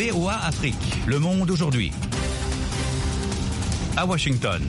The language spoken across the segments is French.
VOA Afrique. Le monde aujourd'hui. À Washington.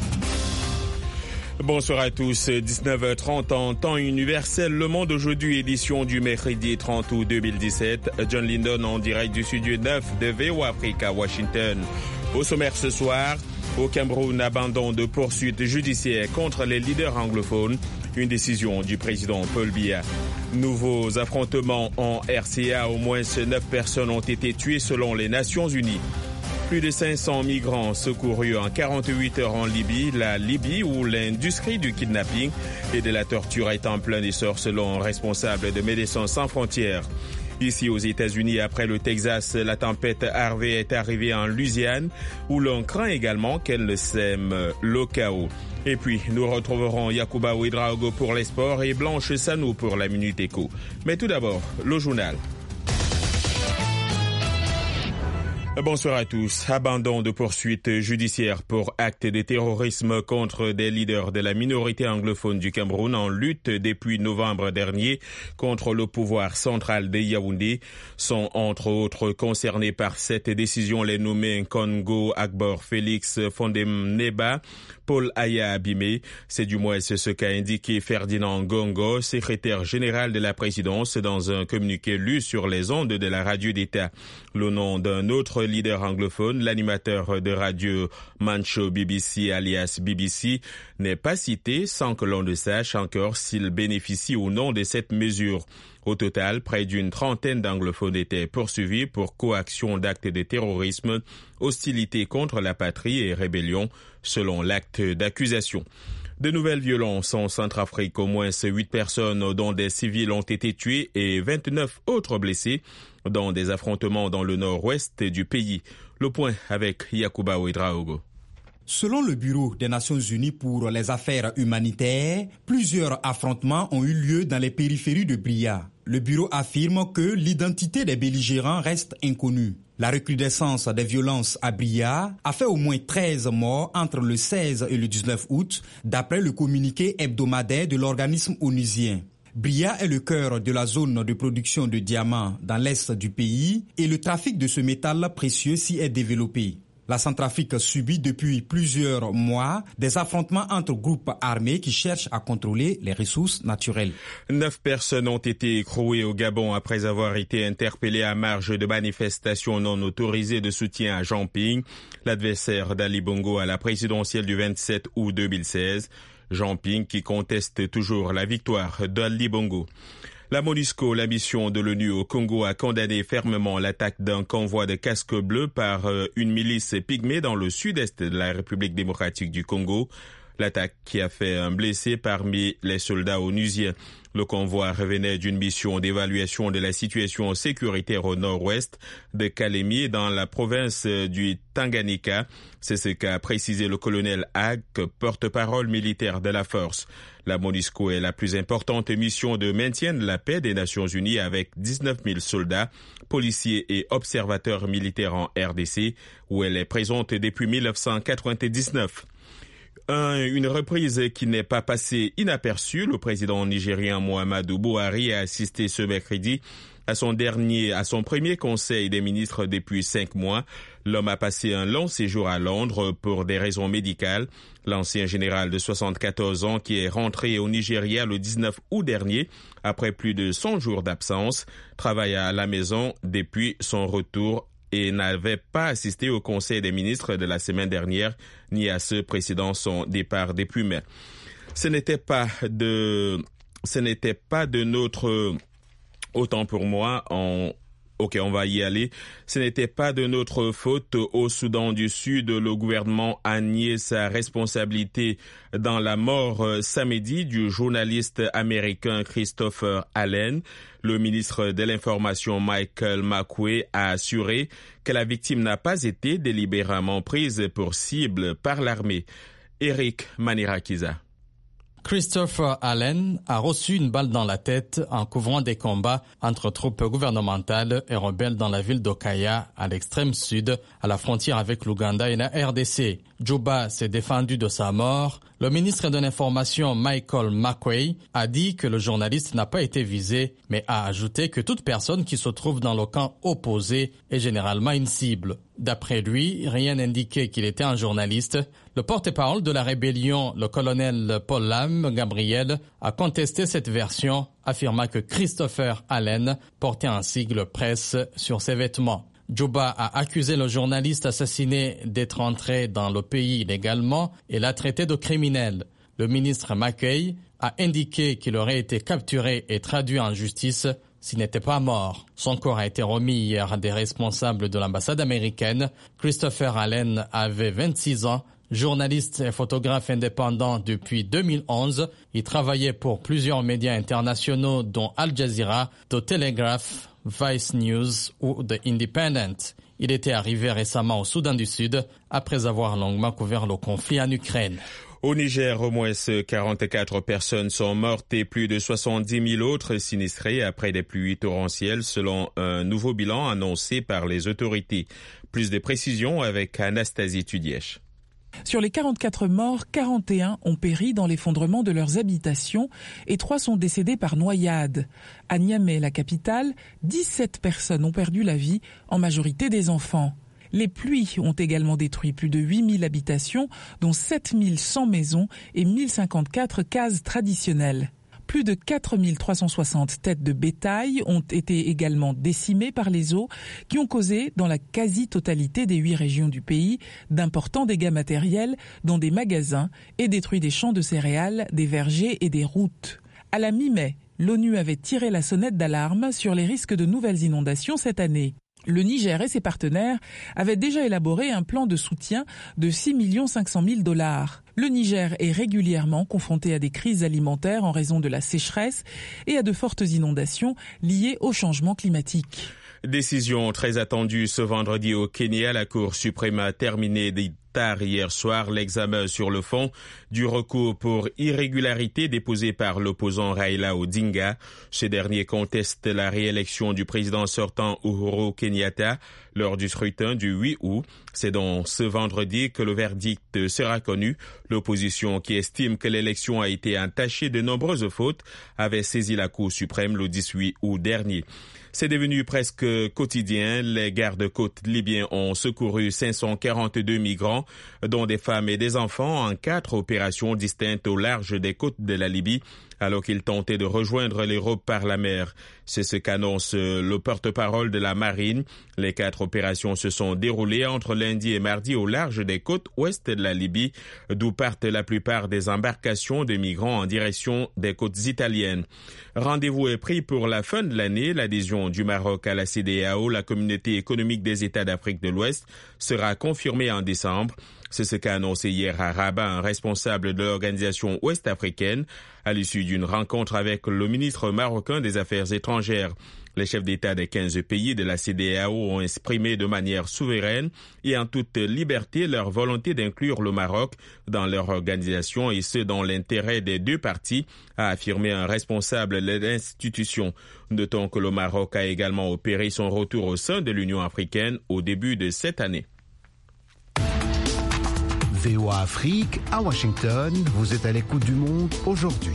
Bonsoir à tous, 19h30 en temps universel. Le monde aujourd'hui, édition du mercredi 30 août 2017. John Lindon en direct du studio 9 de VOA Afrique à Washington. Au sommaire ce soir, au Cameroun, abandon de poursuites judiciaires contre les leaders anglophones. Une décision du président Paul Biya. Nouveaux affrontements en RCA. Au moins 9 personnes ont été tuées selon les Nations Unies. Plus de 500 migrants secourus en 48 heures en Libye, la Libye où l'industrie du kidnapping et de la torture est en plein essor selon un responsable de Médecins sans frontières. Ici aux États-Unis, après le Texas, la tempête Harvey est arrivée en Louisiane où l'on craint également qu'elle sème le chaos. Et puis, nous retrouverons Yacouba Ouedraogo pour les sports et Blanche Sanou pour la Minute Éco. Mais tout d'abord, le journal. Bonsoir à tous. Abandon de poursuites judiciaires pour actes de terrorisme contre des leaders de la minorité anglophone du Cameroun en lutte depuis novembre dernier contre le pouvoir central de Yaoundé. Sont entre autres concernés par cette décision les nommés Congo Agbor Félix Fondem Neba, Paul Aya Abimé. C'est du moins ce qu'a indiqué Ferdinand Gongo, secrétaire général de la présidence, dans un communiqué lu sur les ondes de la radio d'État. Le nom d'un autre leader anglophone, l'animateur de radio Mancho BBC alias BBC, n'est pas cité sans que l'on ne sache encore s'il bénéficie ou non de cette mesure. Au total, près d'une trentaine d'anglophones étaient poursuivis pour coaction d'actes de terrorisme, hostilité contre la patrie et rébellion, selon l'acte d'accusation. De nouvelles violences en Centrafrique. Au moins 8 personnes, dont des civils, ont été tuées et 29 autres blessés dans des affrontements dans le nord-ouest du pays. Le point avec Yacouba Ouedraogo. Selon le Bureau des Nations Unies pour les affaires humanitaires, plusieurs affrontements ont eu lieu dans les périphéries de Bria. Le bureau affirme que l'identité des belligérants reste inconnue. La recrudescence des violences à Bria a fait au moins 13 morts entre le 16 et le 19 août, d'après le communiqué hebdomadaire de l'organisme onusien. Bria est le cœur de la zone de production de diamants dans l'est du pays et le trafic de ce métal précieux s'y est développé. La Centrafrique subit depuis plusieurs mois des affrontements entre groupes armés qui cherchent à contrôler les ressources naturelles. 9 personnes ont été écrouées au Gabon après avoir été interpellées à marge de manifestations non autorisées de soutien à Jean Ping, l'adversaire d'Ali Bongo à la présidentielle du 27 août 2016. Jean Ping qui conteste toujours la victoire d'Ali Bongo. La MONUSCO, la mission de l'ONU au Congo, a condamné fermement l'attaque d'un convoi de casques bleus par une milice pygmée dans le sud-est de la République démocratique du Congo. L'attaque qui a fait un blessé parmi les soldats onusiens. Le convoi revenait d'une mission d'évaluation de la situation sécuritaire au nord-ouest de Kalemi dans la province du Tanganyika. C'est ce qu'a précisé le colonel Hag, porte-parole militaire de la force. La MONUSCO est la plus importante mission de maintien de la paix des Nations Unies avec 19 000 soldats, policiers et observateurs militaires en RDC, où elle est présente depuis 1999. Une reprise qui n'est pas passée inaperçue. Le président nigérien Muhammadu Buhari a assisté ce mercredi à son premier conseil des ministres depuis 5 mois. L'homme a passé un long séjour à Londres pour des raisons médicales. L'ancien général de 74 ans qui est rentré au Nigeria le 19 août dernier après plus de 100 jours d'absence travaille à la maison depuis son retour et n'avait pas assisté au Conseil des ministres de la semaine dernière, ni à ceux précédant son départ depuis mai. Ce n'était pas de notre... Autant pour moi, Ok, on va y aller. Ce n'était pas de notre faute. Au Soudan du Sud, le gouvernement a nié sa responsabilité dans la mort samedi du journaliste américain Christopher Allen. Le ministre de l'Information Michael Makuei a assuré que la victime n'a pas été délibérément prise pour cible par l'armée. Eric Manirakiza. Christopher Allen a reçu une balle dans la tête en couvrant des combats entre troupes gouvernementales et rebelles dans la ville d'Okaya, à l'extrême sud, à la frontière avec l'Ouganda et la RDC. Juba s'est défendu de sa mort. Le ministre de l'Information Michael Makuei a dit que le journaliste n'a pas été visé, mais a ajouté que toute personne qui se trouve dans le camp opposé est généralement une cible. D'après lui, rien n'indiquait qu'il était un journaliste. Le porte-parole de la rébellion, le colonel Paul Lam Gabriel, a contesté cette version, affirmant que Christopher Allen portait un sigle presse sur ses vêtements. Juba a accusé le journaliste assassiné d'être entré dans le pays illégalement et l'a traité de criminel. Le ministre Makuei a indiqué qu'il aurait été capturé et traduit en justice s'il n'était pas mort. Son corps a été remis hier à des responsables de l'ambassade américaine. Christopher Allen avait 26 ans, journaliste et photographe indépendant depuis 2011. Il travaillait pour plusieurs médias internationaux dont Al Jazeera, The Telegraph, Vice News ou The Independent. Il était arrivé récemment au Soudan du Sud après avoir longuement couvert le conflit en Ukraine. Au Niger, au moins 44 personnes sont mortes et plus de 70 000 autres sinistrées après des pluies torrentielles selon un nouveau bilan annoncé par les autorités. Plus de précisions avec Anastasie Tudièche. Sur les 44 morts, 41 ont péri dans l'effondrement de leurs habitations et 3 sont décédés par noyade. À Niamey, la capitale, 17 personnes ont perdu la vie, en majorité des enfants. Les pluies ont également détruit plus de 8000 habitations, dont 7100 maisons et 1054 cases traditionnelles. Plus de 4360 têtes de bétail ont été également décimées par les eaux qui ont causé, dans la quasi-totalité des 8 régions du pays, d'importants dégâts matériels dans des magasins et détruit des champs de céréales, des vergers et des routes. À la mi-mai, l'ONU avait tiré la sonnette d'alarme sur les risques de nouvelles inondations cette année. Le Niger et ses partenaires avaient déjà élaboré un plan de soutien de 6 500 000 $. Le Niger est régulièrement confronté à des crises alimentaires en raison de la sécheresse et à de fortes inondations liées au changement climatique. Décision très attendue ce vendredi au Kenya. La Cour suprême a terminé tard hier soir l'examen sur le fond du recours pour irrégularité déposé par l'opposant Raila Odinga. Ce dernier conteste la réélection du président sortant Uhuru Kenyatta lors du scrutin du 8 août. C'est donc ce vendredi que le verdict sera connu. L'opposition, qui estime que l'élection a été entachée de nombreuses fautes, avait saisi la Cour suprême le 18 août dernier. C'est devenu presque quotidien. Les gardes-côtes libyens ont secouru 542 migrants, dont des femmes et des enfants, en 4 opérations distinctes au large des côtes de la Libye, alors qu'ils tentaient de rejoindre l'Europe par la mer. C'est ce qu'annonce le porte-parole de la marine. Les 4 opérations se sont déroulées entre lundi et mardi au large des côtes ouest de la Libye, d'où partent la plupart des embarcations de migrants en direction des côtes italiennes. Rendez-vous est pris pour la fin de l'année. L'adhésion du Maroc à la CEDEAO, la Communauté économique des États d'Afrique de l'Ouest, sera confirmée en décembre. C'est ce qu'a annoncé hier à Rabat un responsable de l'organisation ouest-africaine à l'issue d'une rencontre avec le ministre marocain des Affaires étrangères. Les chefs d'État des 15 pays de la CEDEAO ont exprimé de manière souveraine et en toute liberté leur volonté d'inclure le Maroc dans leur organisation et ce dans l'intérêt des 2 parties, a affirmé un responsable de l'institution. Notons que le Maroc a également opéré son retour au sein de l'Union africaine au début de cette année. VOA Afrique, à Washington, vous êtes à l'écoute du monde aujourd'hui.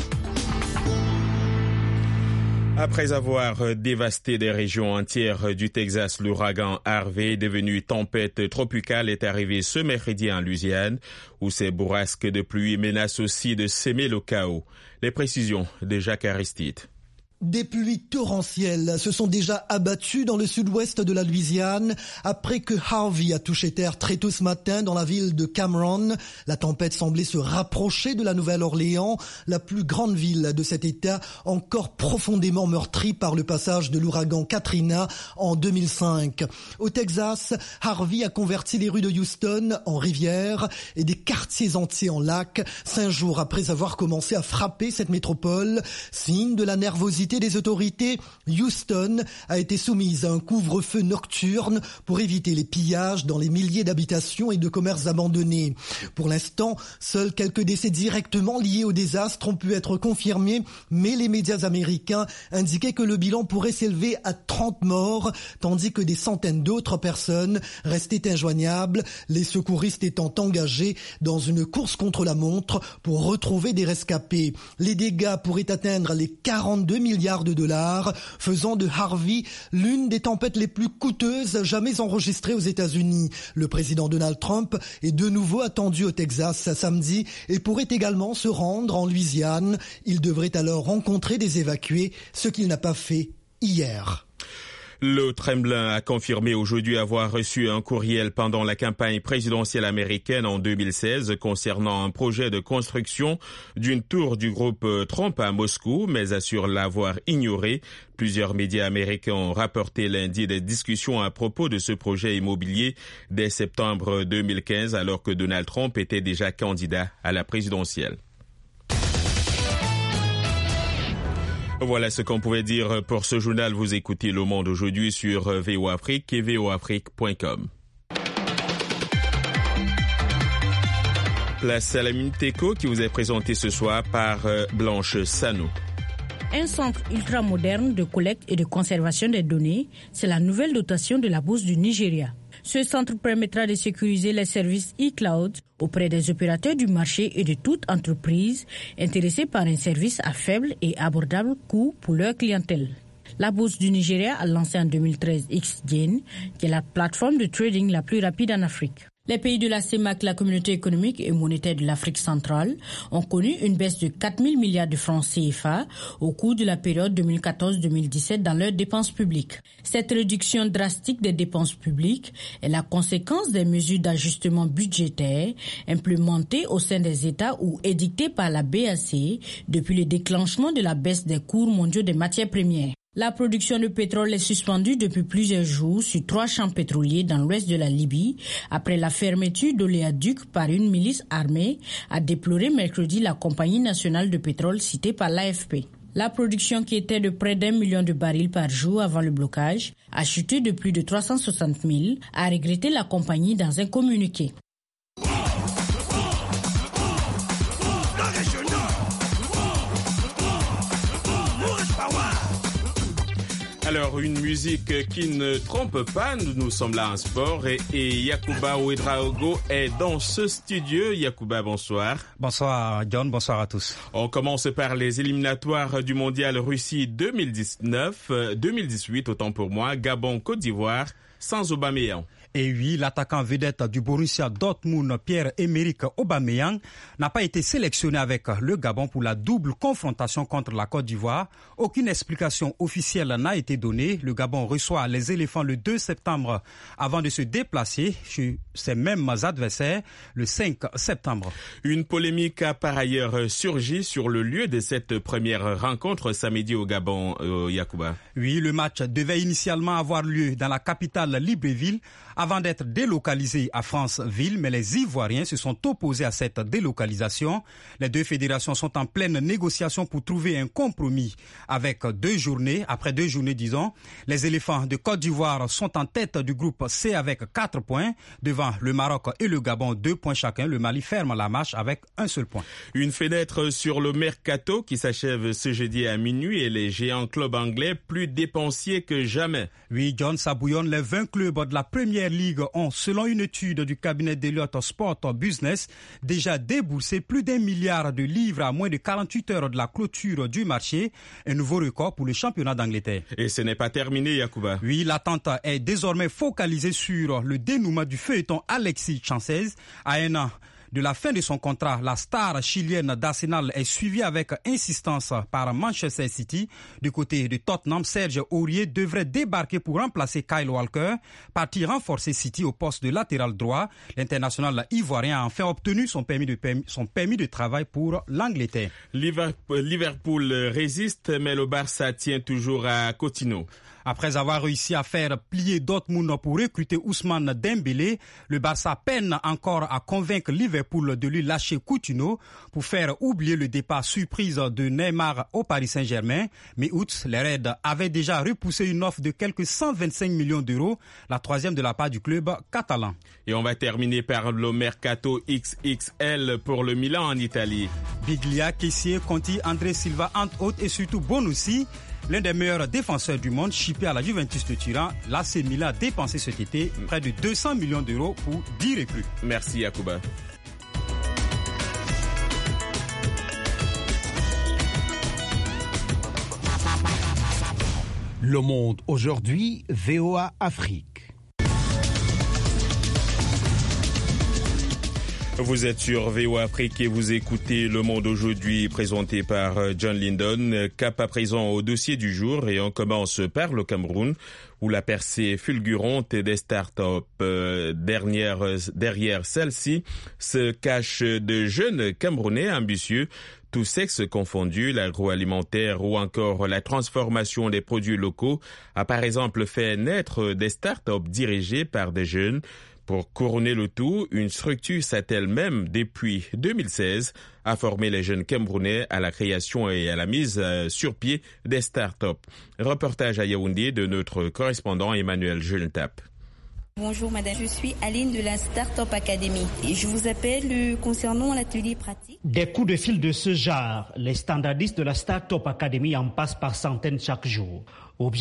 Après avoir dévasté des régions entières du Texas, l'ouragan Harvey, devenu tempête tropicale, est arrivé ce mercredi en Louisiane, où ces bourrasques de pluie menacent aussi de s'aimer le chaos. Les précisions de Jacques Aristide. Des pluies torrentielles se sont déjà abattues dans le sud-ouest de la Louisiane après que Harvey a touché terre très tôt ce matin dans la ville de Cameron. La tempête semblait se rapprocher de la Nouvelle-Orléans, la plus grande ville de cet État, encore profondément meurtrie par le passage de l'ouragan Katrina en 2005. Au Texas, Harvey a converti les rues de Houston en rivières et des quartiers entiers en lacs, 5 jours après avoir commencé à frapper cette métropole, signe de la nervosité cité des autorités, Houston a été soumise à un couvre-feu nocturne pour éviter les pillages dans les milliers d'habitations et de commerces abandonnés. Pour l'instant, seuls quelques décès directement liés au désastre ont pu être confirmés, mais les médias américains indiquaient que le bilan pourrait s'élever à 30 morts, tandis que des centaines d'autres personnes restaient injoignables, les secouristes étant engagés dans une course contre la montre pour retrouver des rescapés. Les dégâts pourraient atteindre les 42 milliards de dollars, faisant de Harvey l'une des tempêtes les plus coûteuses jamais enregistrées aux États-Unis. Le président Donald Trump est de nouveau attendu au Texas samedi et pourrait également se rendre en Louisiane. Il devrait alors rencontrer des évacués, ce qu'il n'a pas fait hier. Le Kremlin a confirmé aujourd'hui avoir reçu un courriel pendant la campagne présidentielle américaine en 2016 concernant un projet de construction d'une tour du groupe Trump à Moscou, mais assure l'avoir ignoré. Plusieurs médias américains ont rapporté lundi des discussions à propos de ce projet immobilier dès septembre 2015, alors que Donald Trump était déjà candidat à la présidentielle. Voilà ce qu'on pouvait dire pour ce journal. Vous écoutez Le Monde aujourd'hui sur VOA Afrique et voafrique.com. Place à la Minute Éco qui vous est présentée ce soir par Blanche Sano. Un centre ultramoderne de collecte et de conservation des données, c'est la nouvelle dotation de la Bourse du Nigeria. Ce centre permettra de sécuriser les services e-cloud auprès des opérateurs du marché et de toute entreprise intéressée par un service à faible et abordable coût pour leur clientèle. La Bourse du Nigeria a lancé en 2013 XGen, qui est la plateforme de trading la plus rapide en Afrique. Les pays de la CEMAC, la communauté économique et monétaire de l'Afrique centrale, ont connu une baisse de 4 000 milliards de francs CFA au cours de la période 2014-2017 dans leurs dépenses publiques. Cette réduction drastique des dépenses publiques est la conséquence des mesures d'ajustement budgétaire implémentées au sein des États ou édictées par la BAC depuis le déclenchement de la baisse des cours mondiaux des matières premières. La production de pétrole est suspendue depuis plusieurs jours sur 3 champs pétroliers dans l'ouest de la Libye après la fermeture d'oléoducs par une milice armée, a déploré mercredi la compagnie nationale de pétrole citée par l'AFP. La production, qui était de près d'1 million de barils par jour avant le blocage, a chuté de plus de 360 000, a regretté la compagnie dans un communiqué. Alors, une musique qui ne trompe pas, nous sommes là en sport et Yacouba Ouedraogo est dans ce studio. Yacouba, bonsoir. Bonsoir John, bonsoir à tous. On commence par les éliminatoires du Mondial Russie 2018, autant pour moi, Gabon-Côte d'Ivoire, sans Aubameyang. Et oui, l'attaquant vedette du Borussia Dortmund, Pierre-Emerick Aubameyang, n'a pas été sélectionné avec le Gabon pour la double confrontation contre la Côte d'Ivoire. Aucune explication officielle n'a été donnée. Le Gabon reçoit les éléphants le 2 septembre avant de se déplacer chez ses mêmes adversaires le 5 septembre. Une polémique a par ailleurs surgi sur le lieu de cette première rencontre samedi au Gabon, Yacouba. Oui, le match devait initialement avoir lieu dans la capitale Libreville avant d'être délocalisé à Franceville, mais les Ivoiriens se sont opposés à cette délocalisation. Les deux fédérations sont en pleine négociation pour trouver un compromis après 2 journées, disons. Les éléphants de Côte d'Ivoire sont en tête du groupe C avec 4 points. Devant le Maroc et le Gabon, 2 points chacun. Le Mali ferme la marche avec un seul point. Une fenêtre sur le mercato qui s'achève ce jeudi à minuit et les géants clubs anglais plus dépensiers que jamais. Oui, John, ça bouillonne. Les 20 clubs de la première ligue ont, selon une étude du cabinet d'Elliott Sport Business, déjà déboursé plus d'1 milliard de livres à moins de 48 heures de la clôture du marché. Un nouveau record pour le championnat d'Angleterre. Et ce n'est pas terminé, Yacouba. Oui, l'attente est désormais focalisée sur le dénouement du feuilleton Alexis Sanchez. À un an de la fin de son contrat, la star chilienne d'Arsenal est suivie avec insistance par Manchester City. Du côté de Tottenham, Serge Aurier devrait débarquer pour remplacer Kyle Walker, parti renforcer City au poste de latéral droit. L'international ivoirien a enfin obtenu son permis de travail pour l'Angleterre. Liverpool résiste, mais le Barça tient toujours à Coutinho. Après avoir réussi à faire plier Dortmund pour recruter Ousmane Dembélé, le Barça peine encore à convaincre Liverpool Liverpool de lui lâcher Coutinho pour faire oublier le départ surprise de Neymar au Paris Saint-Germain. Mi-août, les Reds avaient déjà repoussé une offre de quelques 125 millions d'euros, la troisième de la part du club catalan. Et on va terminer par le mercato XXL pour le Milan en Italie. Biglia, Kessié, Conti, André Silva, entre autres, et surtout Bonucci, l'un des meilleurs défenseurs du monde, chippé à la Juventus de Turin. L'AC Milan a dépensé cet été près de 200 millions d'euros pour 10 recrues. Merci Yacouba. Le Monde aujourd'hui, VOA Afrique. Vous êtes sur VOA Afrique et vous écoutez Le Monde aujourd'hui présenté par John Lindon. Cap à présent au dossier du jour et on commence par le Cameroun où la percée fulgurante des startups derrière celle-ci se cachent de jeunes Camerounais ambitieux, tous sexes confondus. L'agroalimentaire ou encore la transformation des produits locaux a par exemple fait naître des startups dirigées par des jeunes. Pour couronner le tout, une structure s'attelle même depuis 2016 à former les jeunes Camerounais à la création et à la mise sur pied des startups. Reportage à Yaoundé de notre correspondant Emmanuel Julentap. Bonjour madame, je suis Aline de la Startup Academy et je vous appelle concernant l'atelier pratique. Des coups de fil de ce genre, les standardistes de la Startup Academy en passent par centaines chaque jour. Objectif :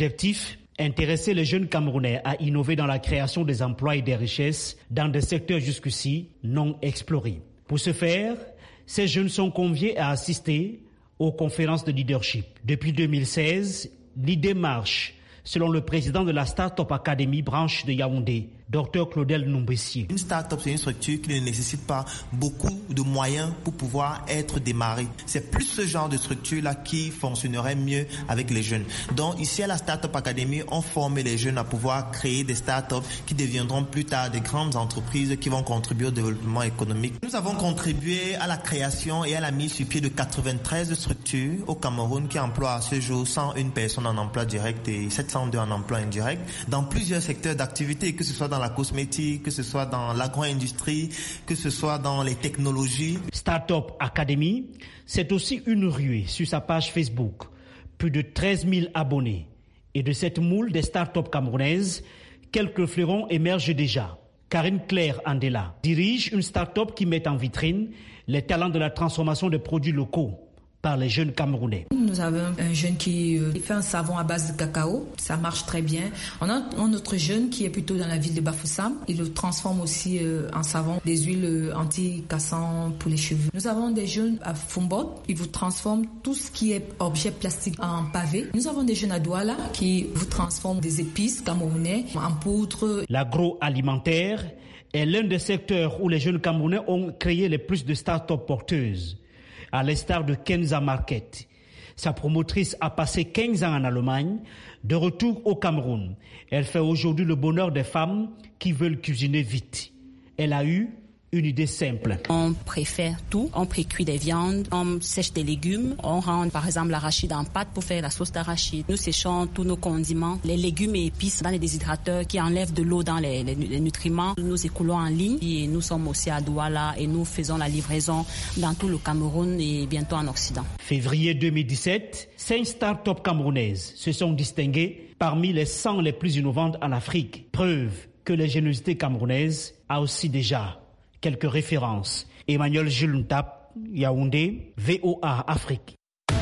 intéresser les jeunes Camerounais à innover dans la création des emplois et des richesses dans des secteurs jusqu'ici non explorés. Pour ce faire, ces jeunes sont conviés à assister aux conférences de leadership. Depuis 2016, l'idée marche, selon le président de la Startup Academy branche de Yaoundé, Dr Claudel Numbessier. Une start-up, c'est une structure qui ne nécessite pas beaucoup de moyens pour pouvoir être démarrée. C'est plus ce genre de structure-là qui fonctionnerait mieux avec les jeunes. Donc ici à la Startup Academy, on forme les jeunes à pouvoir créer des start-up qui deviendront plus tard des grandes entreprises qui vont contribuer au développement économique. Nous avons contribué à la création et à la mise sur pied de 93 structures au Cameroun qui emploient à ce jour 101 personnes en emploi direct et 702 en emploi indirect dans plusieurs secteurs d'activité, que ce soit dans la cosmétique, que ce soit dans l'agro-industrie, que ce soit dans les technologies. Startup Academy, c'est aussi une ruée sur sa page Facebook. Plus de 13 000 abonnés. Et de cette moule des startups camerounaises, quelques fleurons émergent déjà. Karine Claire Andela dirige une startup qui met en vitrine les talents de la transformation des produits locaux par les jeunes Camerounais. Nous avons un jeune qui fait un savon à base de cacao, ça marche très bien. On a un autre jeune qui est plutôt dans la ville de Bafoussam, il le transforme aussi en savon, des huiles anti-cassantes pour les cheveux. Nous avons des jeunes à Fumbot, ils vous transforment tout ce qui est objet plastique en pavé. Nous avons des jeunes à Douala qui vous transforment des épices camerounais en poudre. L'agroalimentaire est l'un des secteurs où les jeunes Camerounais ont créé les plus de start-up porteuses. À l'instar de Kenza Market. Sa promotrice a passé 15 ans en Allemagne, de retour au Cameroun. Elle fait aujourd'hui le bonheur des femmes qui veulent cuisiner vite. Elle a eu une idée simple. On préfère tout. On précuit des viandes, on sèche des légumes, on rend par exemple l'arachide en pâte pour faire la sauce d'arachide. Nous séchons tous nos condiments, les légumes et épices dans les déshydrateurs qui enlèvent de l'eau dans les nutriments. Nous écoulons en ligne et nous sommes aussi à Douala et nous faisons la livraison dans tout le Cameroun et bientôt en Occident. Février 2017, 5 start-up camerounaises se sont distinguées parmi les 100 les plus innovantes en Afrique. Preuve que l'ingéniosité camerounaise a aussi déjà quelques références. Emmanuel Julentap, Yaoundé, VOA Afrique.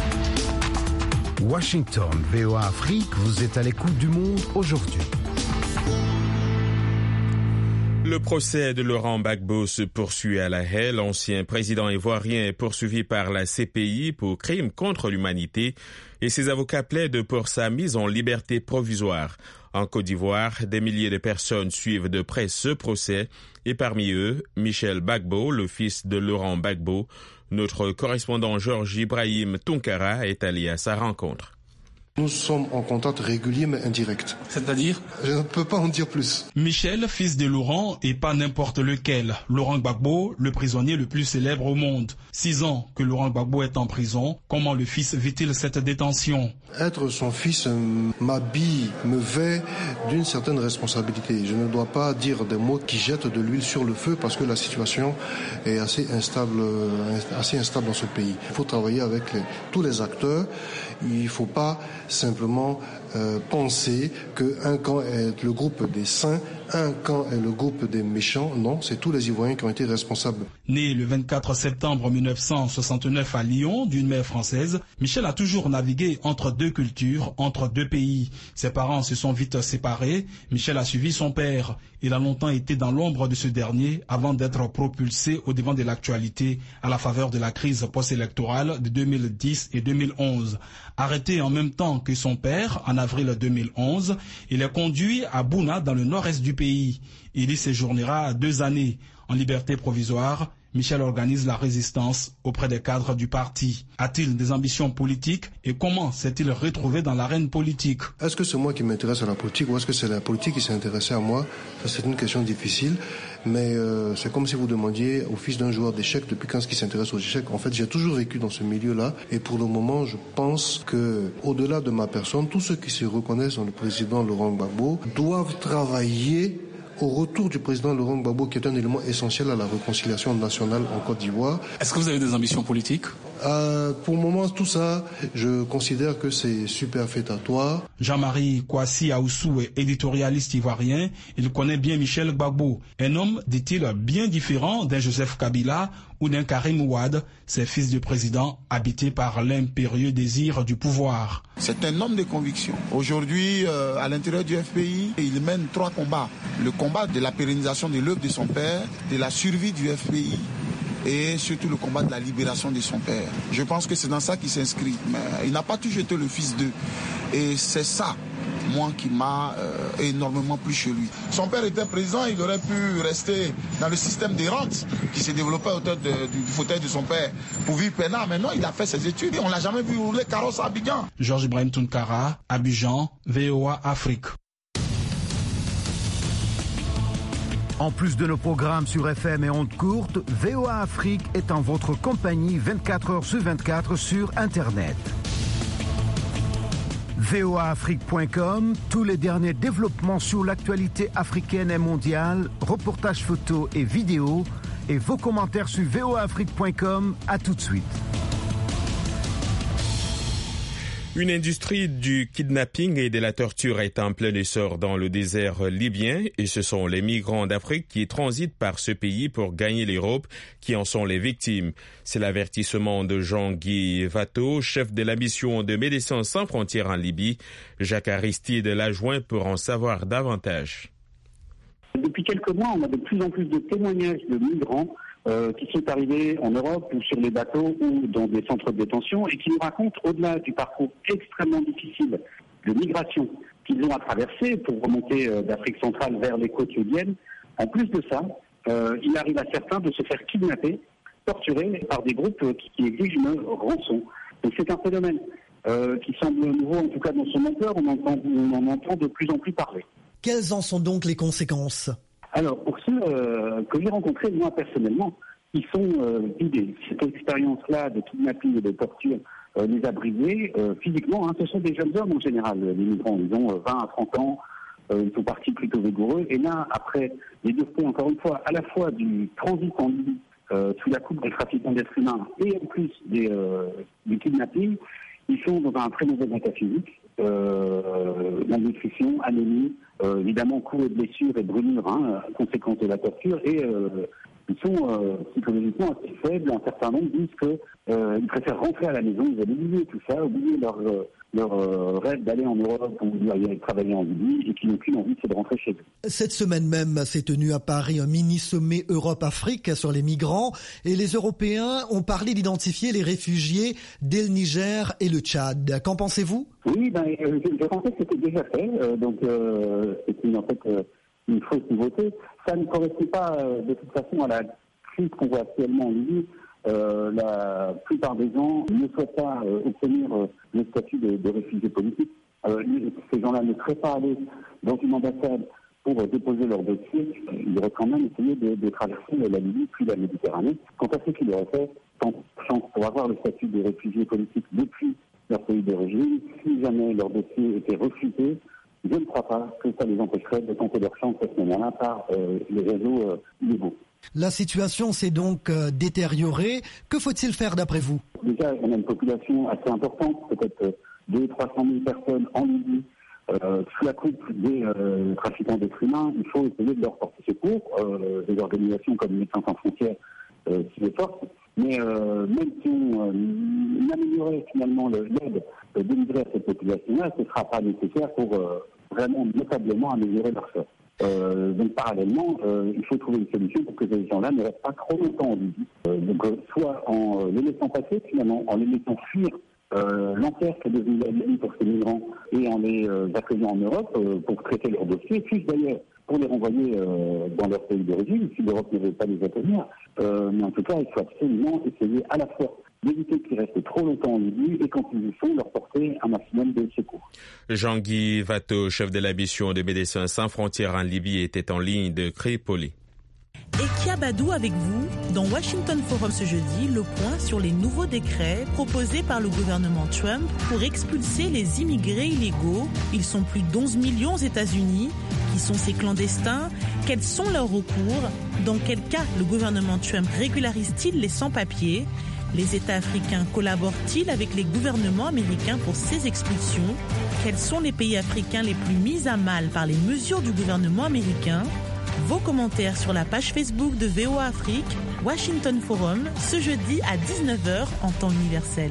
Washington, VOA Afrique, vous êtes à l'écoute du monde aujourd'hui. Le procès de Laurent Gbagbo se poursuit à La Haye. L'ancien président ivoirien est poursuivi par la CPI pour crimes contre l'humanité et ses avocats plaident pour sa mise en liberté provisoire. En Côte d'Ivoire, des milliers de personnes suivent de près ce procès et parmi eux, Michel Gbagbo, le fils de Laurent Gbagbo. Notre correspondant Georges Ibrahim Tunkara est allé à sa rencontre. Nous sommes en contact régulier mais indirect. C'est-à-dire ? Je ne peux pas en dire plus. Michel, fils de Laurent, et pas n'importe lequel. Laurent Gbagbo, le prisonnier le plus célèbre au monde. 6 ans que Laurent Gbagbo est en prison. Comment le fils vit-il cette détention ? Être son fils m'habille, me vêt d'une certaine responsabilité. Je ne dois pas dire des mots qui jettent de l'huile sur le feu parce que la situation est assez instable dans ce pays. Il faut travailler avec tous les acteurs. Il ne faut pas simplement penser qu'un camp est le groupe des saints, un camp est le groupe des méchants. Non, c'est tous les Ivoiriens qui ont été responsables. Né le 24 septembre 1969 à Lyon, d'une mère française, Michel a toujours navigué entre 2 cultures, entre 2 pays. Ses parents se sont vite séparés. Michel a suivi son père. Il a longtemps été dans l'ombre de ce dernier avant d'être propulsé au devant de l'actualité à la faveur de la crise post-électorale de 2010 et 2011. Arrêté en même temps que son père, en avril 2011, il est conduit à Bouna, dans le nord-est du pays. Il y séjournera 2 années. En liberté provisoire, Michel organise la résistance auprès des cadres du parti. A-t-il des ambitions politiques et comment s'est-il retrouvé dans l'arène politique ? Est-ce que c'est moi qui m'intéresse à la politique ou est-ce que c'est la politique qui s'est intéressée à moi ? Ça, c'est une question difficile, mais c'est comme si vous demandiez au fils d'un joueur d'échecs depuis quand est-ce qu'il s'intéresse aux échecs. En fait, j'ai toujours vécu dans ce milieu-là et pour le moment, je pense que au-delà de ma personne, tous ceux qui se reconnaissent dans le président Laurent Gbagbo doivent travailler au retour du président Laurent Gbagbo, qui est un élément essentiel à la réconciliation nationale en Côte d'Ivoire. Est-ce que vous avez des ambitions politiques ? Pour le moment, tout ça, je considère que c'est superfétatoire. Jean-Marie Kouassi Aoussou est éditorialiste ivoirien. Il connaît bien Michel Gbagbo. Un homme, dit-il, bien différent d'un Joseph Kabila ou d'un Karim Ouad, ces fils du président habités par l'impérieux désir du pouvoir. C'est un homme de conviction. Aujourd'hui, à l'intérieur du FPI, il mène 3 combats. Le combat de la pérennisation de l'œuvre de son père, de la survie du FPI, et surtout le combat de la libération de son père. Je pense que c'est dans ça qu'il s'inscrit. Mais il n'a pas toujours été le fils d'eux. Et c'est ça, moi, qui m'a énormément plu chez lui. Son père était président, il aurait pu rester dans le système des rentes qui s'est développé autour du fauteuil de son père pour vivre peinard. Maintenant, il a fait ses études et on ne l'a jamais vu rouler carrosse à Abidjan. Georges Ibrahim Tounkara, Abidjan, VOA Afrique. En plus de nos programmes sur FM et ondes courtes, VOA Afrique est en votre compagnie 24h/24 sur Internet. voaafrique.com, tous les derniers développements sur l'actualité africaine et mondiale, reportages photos et vidéos, et vos commentaires sur voaafrique.com. À tout de suite. Une industrie du kidnapping et de la torture est en plein essor dans le désert libyen et ce sont les migrants d'Afrique qui transitent par ce pays pour gagner l'Europe qui en sont les victimes. C'est l'avertissement de Jean-Guy Vato, chef de la mission de Médecins sans frontières en Libye. Jacques Aristide l'a joint pour en savoir davantage. Depuis quelques mois, on a de plus en plus de témoignages de migrants qui sont arrivés en Europe ou sur les bateaux ou dans des centres de détention et qui nous racontent, au-delà du parcours extrêmement difficile de migration qu'ils ont à traverser pour remonter d'Afrique centrale vers les côtes libyennes, en plus de ça, il arrive à certains de se faire kidnapper, torturer par des groupes qui exigent une rançon. Donc c'est un phénomène qui semble nouveau, en tout cas dans son ampleur, on en entend de plus en plus parler. Quelles en sont donc les conséquences ? Alors, pour ceux que j'ai rencontrés, moi personnellement, ils sont vidés. Cette expérience-là de kidnapping et de torture les a brisés physiquement. Ce sont des jeunes hommes en général, les migrants. Ils ont 20 à 30 ans, ils sont partis plutôt vigoureux. Et là, après les duretés, encore une fois, à la fois du transit en Libye, sous la coupe des trafiquants d'êtres humains, et en plus du kidnapping, ils sont dans un très mauvais état physique, malnutrition, anémie, évidemment coups et blessures et brûlures, conséquence de la torture, et ils sont psychologiquement assez faibles. Un certain nombre disent qu'ils préfèrent rentrer à la maison, ils veulent oublier tout ça, oublier leur rêve d'aller en Europe ou d'aller travailler en Libye, et qui n'ont qu'une envie, c'est de rentrer chez eux. Cette semaine même s'est tenu à Paris un mini-sommet Europe-Afrique sur les migrants, et les Européens ont parlé d'identifier les réfugiés dès le Niger et le Tchad. Qu'en pensez-vous ? Oui, je pensais que c'était déjà fait, donc c'est en fait une fausse nouveauté. Ça ne correspond pas de toute façon à la crise qu'on voit actuellement en Libye. la plupart des gens ne souhaitent pas obtenir le statut de réfugiés politiques. Ces gens-là ne seraient pas allés dans une ambassade pour déposer leur dossier. Ils auraient quand même essayé de traverser la Libye puis la Méditerranée. Quant à ce qu'ils auraient fait, tant chance pour avoir le statut de réfugiés politiques depuis leur pays d'origine, si jamais leur dossier était refusé, je ne crois pas que ça les empêcherait de tenter leur chance à ce moment-là par les réseaux illégaux. La situation s'est donc détériorée. Que faut-il faire d'après vous? Déjà, on a une population assez importante, peut-être 200 000 à 300 000 personnes en Libye, sous la coupe des trafiquants d'êtres humains. Il faut essayer de leur porter secours. Des organisations comme Médecins sans frontières s'y efforcent. Mais même si on améliorait finalement l'aide délivrée à cette population-là, ce ne sera pas nécessaire pour vraiment notablement améliorer leur sort. Donc parallèlement, il faut trouver une solution pour que ces gens-là ne restent pas trop longtemps en Libye. Soit en les laissant passer finalement, en les laissant fuir l'enfer qu'est devenue la Libye pour ces migrants et en les accueillant en Europe pour traiter leurs dossiers, puis d'ailleurs pour les renvoyer dans leur pays d'origine, si l'Europe ne veut pas les accueillir. Mais en tout cas, il faut absolument essayer à la fois d'éviter qu'ils restent trop longtemps en Libye et quand ils y sont, leur porter un maximum de secours. Jean-Guy Watteau, chef de la mission de Médecins sans frontières en Libye, était en ligne de Tripoli. Et Kiabadou avec vous dans Washington Forum ce jeudi, le point sur les nouveaux décrets proposés par le gouvernement Trump pour expulser les immigrés illégaux. Ils sont plus d'11 millions aux États-Unis. Qui sont ces clandestins? Quels sont leurs recours? Dans quel cas le gouvernement Trump régularise-t-il les sans-papiers? Les États africains collaborent-ils avec les gouvernements américains pour ces expulsions? Quels sont les pays africains les plus mis à mal par les mesures du gouvernement américain? Vos commentaires sur la page Facebook de VOA Afrique, Washington Forum, ce jeudi à 19h en temps universel.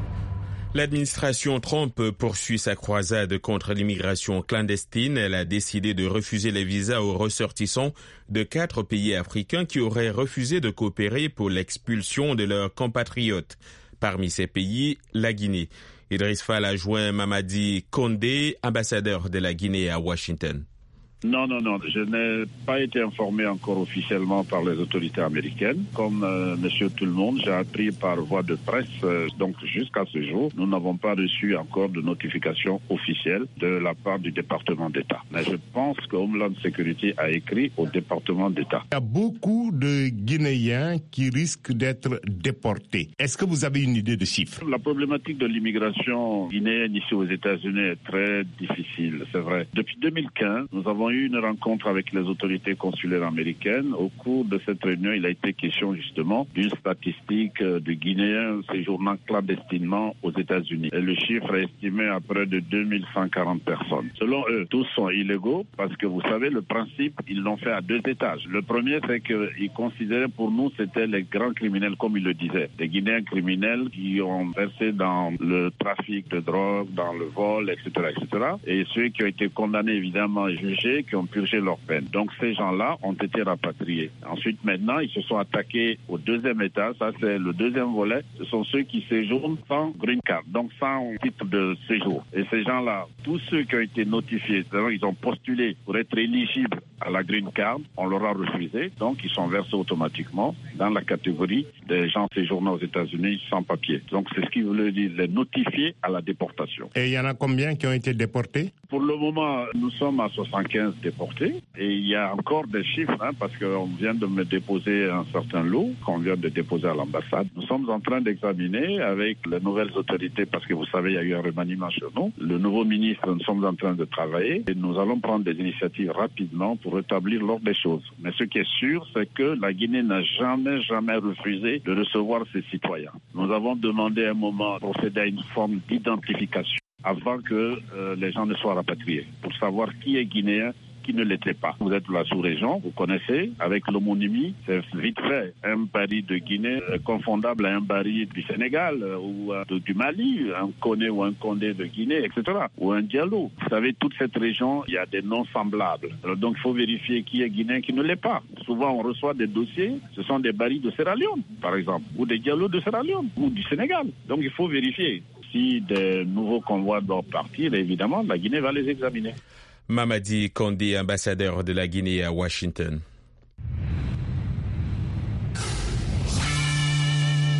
L'administration Trump poursuit sa croisade contre l'immigration clandestine. Elle a décidé de refuser les visas aux ressortissants de 4 pays africains qui auraient refusé de coopérer pour l'expulsion de leurs compatriotes. Parmi ces pays, la Guinée. Idriss Fall a joint Mamadi Condé, ambassadeur de la Guinée à Washington. Non, je n'ai pas été informé encore officiellement par les autorités américaines. Comme monsieur tout le monde, j'ai appris par voie de presse. Donc jusqu'à ce jour, nous n'avons pas reçu encore de notification officielle de la part du département d'État. Mais je pense que Homeland Security a écrit au département d'État. Il y a beaucoup de Guinéens qui risquent d'être déportés. Est-ce que vous avez une idée de chiffres? La problématique de l'immigration guinéenne ici aux États-Unis est très difficile, c'est vrai. Depuis 2015, nous avons eu une rencontre avec les autorités consulaires américaines. Au cours de cette réunion, il a été question justement d'une statistique de Guinéens séjournant clandestinement aux États-Unis. Et le chiffre est estimé à près de 2140 personnes. Selon eux, tous sont illégaux parce que vous savez, le principe, ils l'ont fait à 2 étages. Le premier, c'est qu'ils considéraient pour nous, c'était les grands criminels, comme ils le disaient. Des Guinéens criminels qui ont versé dans le trafic de drogue, dans le vol, etc., etc. Et ceux qui ont été condamnés, évidemment, et jugés, qui ont purgé leur peine. Donc ces gens-là ont été rapatriés. Ensuite, maintenant, ils se sont attaqués au deuxième étage. Ça, c'est le deuxième volet. Ce sont ceux qui séjournent sans green card, donc sans titre de séjour. Et ces gens-là, tous ceux qui ont été notifiés, c'est-à-dire ils ont postulé pour être éligibles à la green card, on leur a refusé. Donc, ils sont versés automatiquement dans la catégorie des gens séjournant aux États-Unis sans papier. Donc, c'est ce qui veut dire les notifier à la déportation. Et il y en a combien qui ont été déportés? Pour le moment, nous sommes à 75 déportés. Et il y a encore des chiffres, parce qu'on vient de me déposer un certain lot qu'on vient de déposer à l'ambassade. Nous sommes en train d'examiner avec les nouvelles autorités, parce que vous savez, il y a eu un remaniement chez nous. Le nouveau ministre, nous sommes en train de travailler et nous allons prendre des initiatives rapidement pour rétablir l'ordre des choses. Mais ce qui est sûr, c'est que la Guinée n'a jamais refusé de recevoir ses citoyens. Nous avons demandé à un moment de procéder à une forme d'identification avant que les gens ne soient rapatriés, pour savoir qui est guinéen, qui ne l'était pas. Vous êtes de la sous-région, vous connaissez, avec l'homonymie, c'est vite fait. Un Bari de Guinée confondable à un Bari du Sénégal ou du Mali, un Koné ou un Kondé de Guinée, etc. Ou un Diallo. Vous savez, toute cette région, il y a des noms semblables. Alors, donc, il faut vérifier qui est guinéen, qui ne l'est pas. Souvent, on reçoit des dossiers, ce sont des Bari de Sierra Leone, par exemple, ou des Diallo de Sierra Leone, ou du Sénégal. Donc, il faut vérifier. Si des nouveaux convois doivent partir, évidemment, la Guinée va les examiner. Mamadi Condé, ambassadeur de la Guinée à Washington.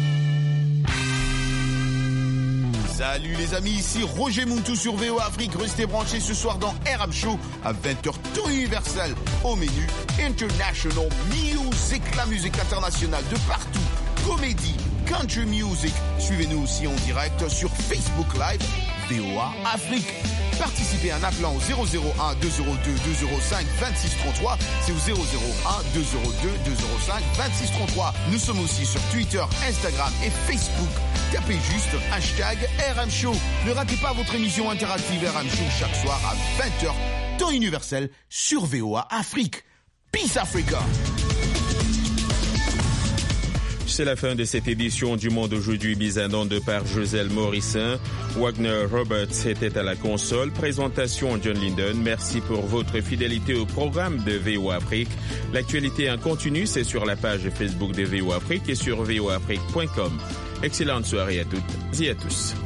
Salut les amis, ici Roger Muntou sur VOA Afrique. Restez branchés ce soir dans RM Show à 20h temps universel. Au menu, International Music, la musique internationale de partout. Comédie, country music. Suivez-nous aussi en direct sur Facebook Live, VOA Afrique. Participez en appelant au 001 202 205 2633. C'est au 001 202 205 2633. Nous sommes aussi sur Twitter, Instagram et Facebook. Tapez juste hashtag RM Show. Ne ratez pas votre émission interactive RM Show chaque soir à 20h, temps universel sur VOA Afrique. Peace Africa! C'est la fin de cette édition du Monde aujourd'hui, mise en onde par Joselle Morissin. Wagner Roberts était à la console. Présentation John Linden. Merci pour votre fidélité au programme de VOA Afrique. L'actualité en continu, c'est sur la page Facebook de VOA Afrique et sur voaafrique.com. Excellente soirée à toutes et à tous.